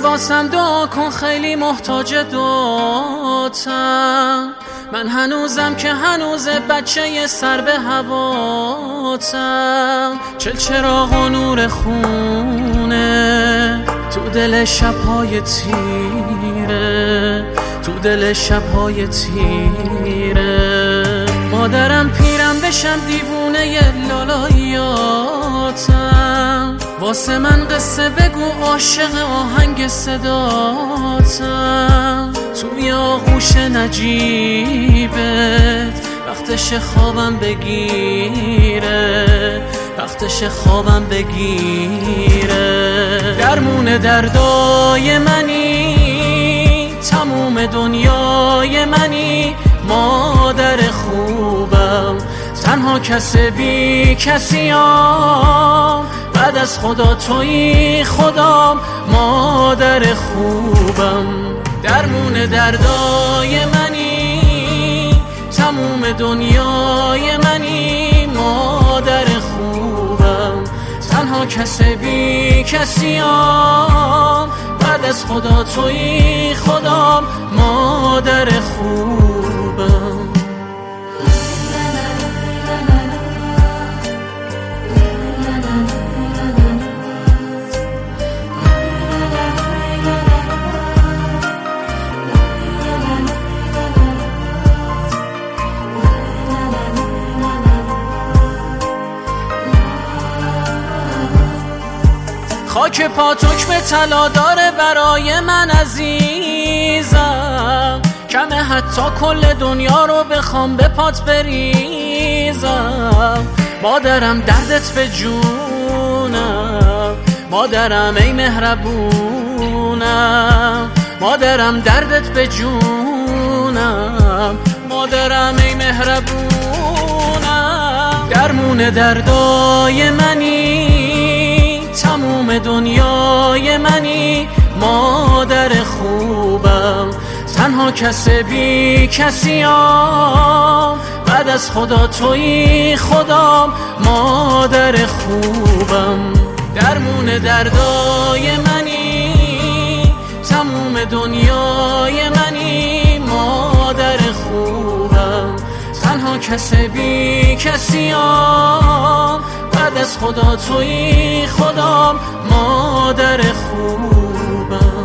واسم دعا کن، خیلی محتاج دعاتم. من هنوزم که هنوز بچه سر به هواتم. چراغ و نور خونه تو دل شب‌های تیره، تو دل شب‌های تیره. مادرم پیرم بشم دیوونه لالاییاتم. واسه من قصه بگو عاشق آهنگ صداتم. توی آغوش نجیبت وقتش خوابم بگیره، وقتش خوابم بگیره. درمون دردای منی، تموم دنیای منی، مادر خوبم. تنها کس بی کسیم، بعد از خدا تویی خدام، مادر خوبم. درمون دردای منی، تموم دنیای منی، مادر خوبم. تنها کس بی کسیم، بعد از خدا تویی خدام، مادر خوبم. خاک پات حکم طلا داره برای من عزیزم. کمه حتی کل دنیا رو بخوام به پات بریزم. مادرم دردت به جونم، مادرم ای مهربونم. مادرم دردت به جونم، مادرم ای مهربونم. درمون دردای منی، تموم دنیای منی، مادر خوبم. تنها کس بی کسیم، بعد از خدا تویی خدام، مادر خوبم. درمون دردای منی، تموم دنیای منی، مادر خوبم. تنها کس بی کسیم، بعد از خدا تویی خدام، مادر خوبم.